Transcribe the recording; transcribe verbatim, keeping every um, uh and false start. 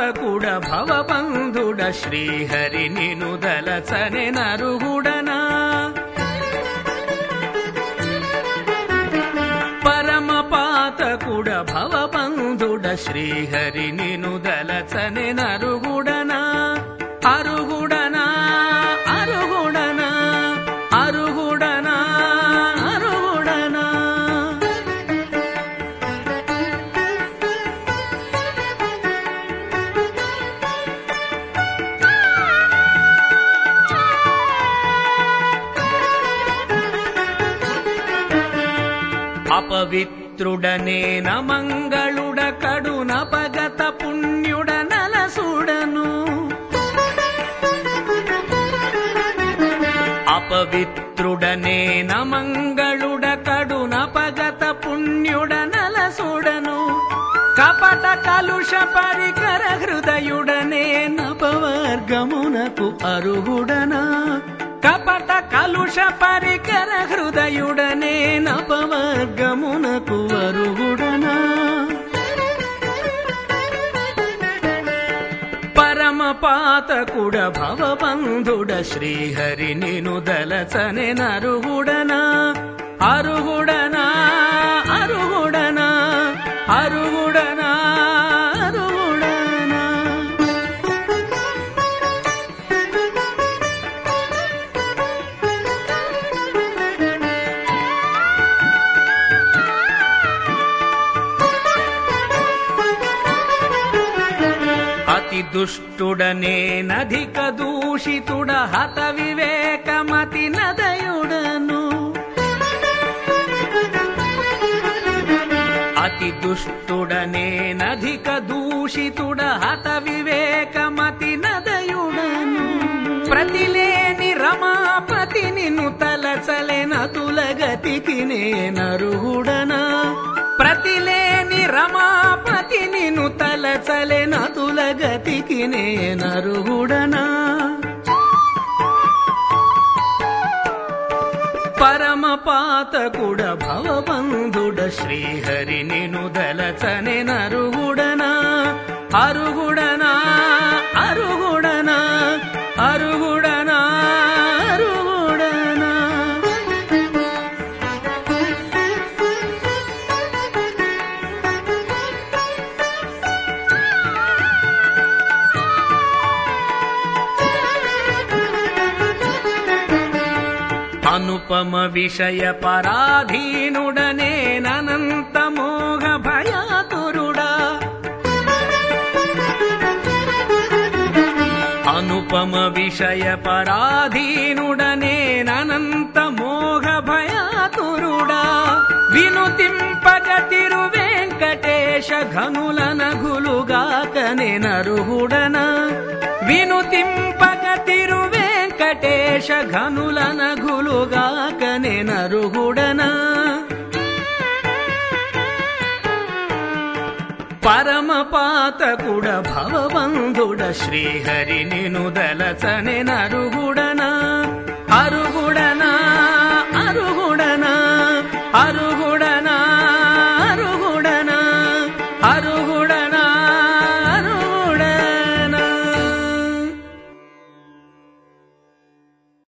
పాతకుడ భవబంధుడ శ్రీహరి నిను దలచనే నరుగుడనా పరమ పాతకుడ భవబంధుడ శ్రీహరి నిను దలచనే నరుగుడనా అరుగుడనా అరుగుడనా అరుగుడనా అరుగుడనా అపవిత్రుడనే నమంగళుడ కడునపగత పుణ్యుడ నలసుడను అపవిత్రుడనే నమంగళుడ కడునపగత పుణ్యుడ నలసుడను కపట కలుష పరికర హృదయుడనే నపవర్గమునకు అరుగుడనా కపట కలుష పరికర హృదయుడనే నపవర్గమునకు అరుగుడనా పరమ పాతకుడ భవబంధుడ శ్రీహరి నిను దలచనే నరుగుడనా అరుగుడనా అరుగుడనా అరుగుడనా అరుగుడనా అతి దుష్టుడనే నధిక దూషితుడ హత వివేకమతి నదయుడను అతి దుష్టుడనే నధిక దూషితుడ హత వివేకమతి నదయుడను ప్రతిలేని రమాపతి నిన్ను తలచలెనతులగతికి నేనరుగుడనా ప్రతిలేని రమాపతి నిన్ను తలచలెనతులగతికి నేనరుగుడనా పరమ పాతకుడ భవబంధుడ శ్రీహరి నిను దలచనే నరుగుడనా అరుగుడనా అరుగుడనా అరుగుడనా అరుగుడనా అనుపమ విషయ పరాధీనుడనే ననంత మోహ భయాతురుడా అనుపమ విషయ పరాధీనుడనే ననంత మోహ భయాతురుడా వినుతింపగతిరు వెంకటేశ ఘనుల నగులుగాకనే నరుగుడనా వినుతింపగతిరు వెంకటేశ ఘనుల నగులుగాకనే నరుగుడనా పరమ పాతకుడ భవబంధుడ శ్రీహరి నిను దలచనే నరుగుడనా అరుగుడనా